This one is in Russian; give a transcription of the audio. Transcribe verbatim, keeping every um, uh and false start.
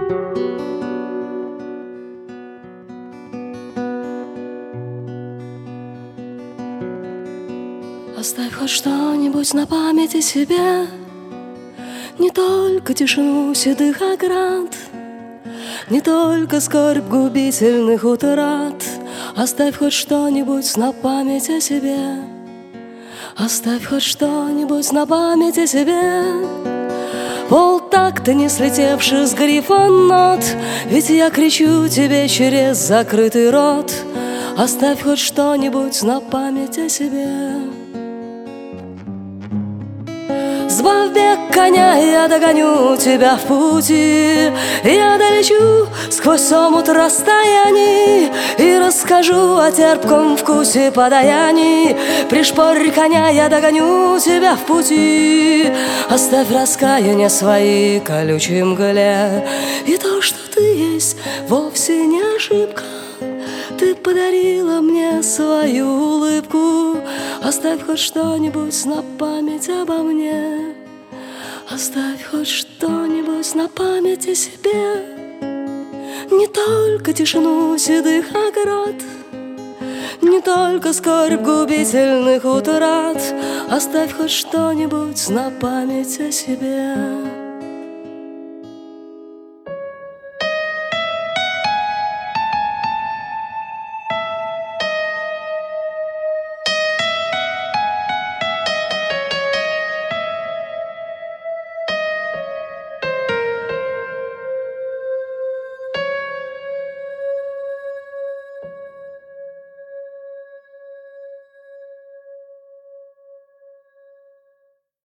Оставь хоть что-нибудь на памяти себе, не только тишину седых оград, не только скорбь губительных утрат. Оставь хоть что-нибудь на память о себе. Оставь хоть что-нибудь на память о себе. Полтакта не слетевший с грифа нот, ведь я кричу тебе через закрытый рот. Оставь хоть что-нибудь на память о себе. Сбавь бег коня, я догоню тебя в пути. Я долечу сквозь омут расстояний и расскажу о терпком вкусе подаяний. Пришпорь коня, я догоню тебя в пути. Оставь раскаяние свои колючей мгле, и то, что ты есть, вовсе не ошибка. Ты подарила мне свою улыбку. Оставь хоть что-нибудь на память обо мне. Оставь хоть что-нибудь на память о себе. Не только тишину седых оград, не только скорбь губительных утрат. Оставь хоть что-нибудь на память о себе.